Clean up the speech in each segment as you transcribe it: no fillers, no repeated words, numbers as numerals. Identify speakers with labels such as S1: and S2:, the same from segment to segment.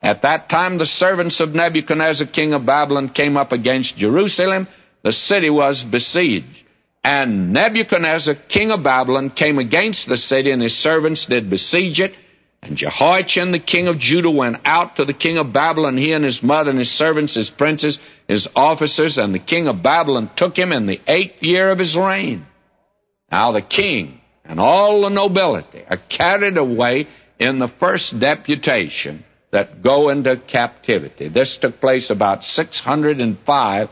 S1: At that time the servants of Nebuchadnezzar, king of Babylon, came up against Jerusalem. The city was besieged. And Nebuchadnezzar, king of Babylon, came against the city, and his servants did besiege it. And Jehoiachin, the king of Judah, went out to the king of Babylon, he and his mother and his servants, his princes, his officers, and the king of Babylon took him in the 8th year of his reign. Now the king and all the nobility are carried away in the first deputation that go into captivity. This took place about 605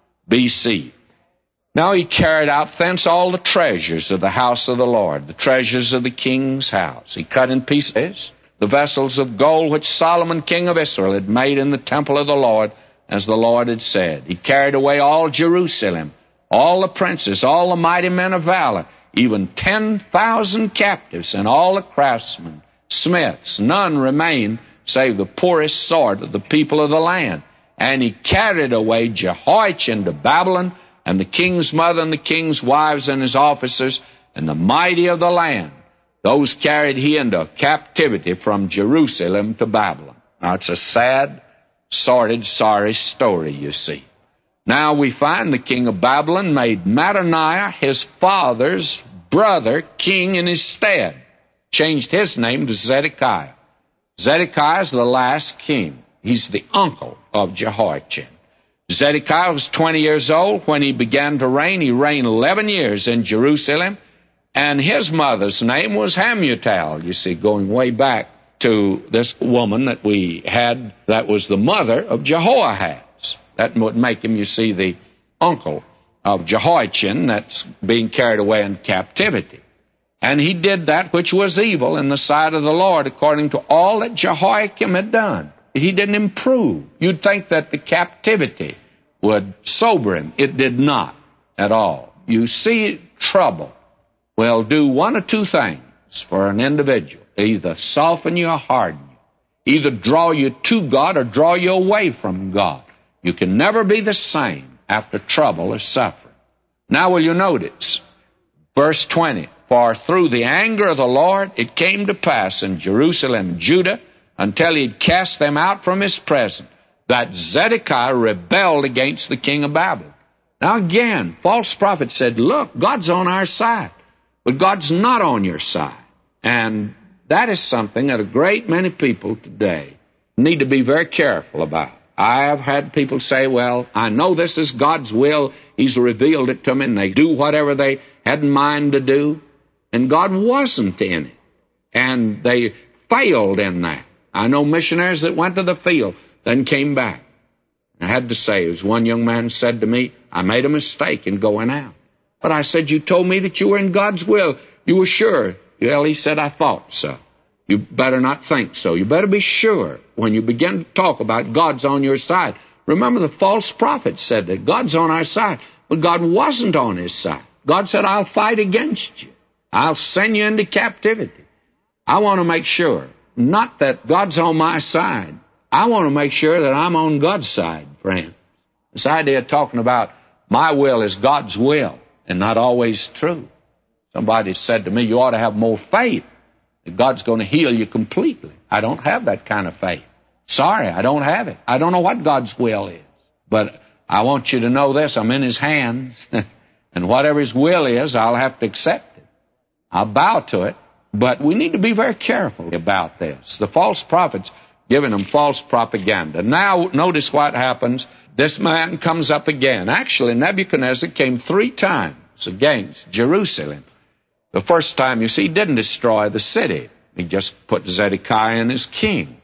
S1: B.C. Now he carried out thence all the treasures of the house of the Lord, the treasures of the king's house. He cut in pieces the vessels of gold which Solomon king of Israel had made in the temple of the Lord, as the Lord had said. He carried away all Jerusalem, all the princes, all the mighty men of valor, even 10,000 captives, and all the craftsmen, smiths. None remained save the poorest sort of the people of the land. And he carried away Jehoiachin to Babylon, and the king's mother and the king's wives and his officers, and the mighty of the land. Those carried he into captivity from Jerusalem to Babylon. Now it's a sad, sordid, sorry story, you see. Now we find the king of Babylon made Mattaniah, his father's brother, king in his stead. Changed his name to Zedekiah. Zedekiah is the last king. He's the uncle of Jehoiachin. Zedekiah was 20 years old when he began to reign. He reigned 11 years in Jerusalem, and his mother's name was Hamutal. You see, going way back to this woman that we had that was the mother of Jehoahaz. That would make him, you see, the uncle of Jehoiachin that's being carried away in captivity. And he did that which was evil in the sight of the Lord, according to all that Jehoiakim had done. He didn't improve. You'd think that the captivity would sober him. It did not at all. You see, trouble will do one of two things for an individual. Either soften you or harden you. Either draw you to God or draw you away from God. You can never be the same after trouble or suffering. Now will you notice, verse 20, for through the anger of the Lord it came to pass in Jerusalem and Judah, until he had cast them out from his presence, that Zedekiah rebelled against the king of Babylon. Now again, false prophets said, look, God's on our side, but God's not on your side. And that is something that a great many people today need to be very careful about. I have had people say, well, I know this is God's will. He's revealed it to me, and they do whatever they had in mind to do. And God wasn't in it. And they failed in that. I know missionaries that went to the field, then came back. I had to say, as one young man said to me, I made a mistake in going out. But I said, you told me that you were in God's will. You were sure. Well, he said, I thought so. You better not think so. You better be sure when you begin to talk about God's on your side. Remember, the false prophet said that God's on our side, but God wasn't on his side. God said, I'll fight against you. I'll send you into captivity. I want to make sure, not that God's on my side. I want to make sure that I'm on God's side, friend. This idea of talking about my will is God's will and not always true. Somebody said to me, you ought to have more faith that God's going to heal you completely. I don't have that kind of faith. Sorry, I don't have it. I don't know what God's will is. But I want you to know this, I'm in his hands. And whatever his will is, I'll have to accept it. I'll bow to it. But we need to be very careful about this. The false prophets giving them false propaganda. Now, notice what happens. This man comes up again. Actually, Nebuchadnezzar came 3 times against Jerusalem. The first time, you see, he didn't destroy the city. He just put Zedekiah in as king.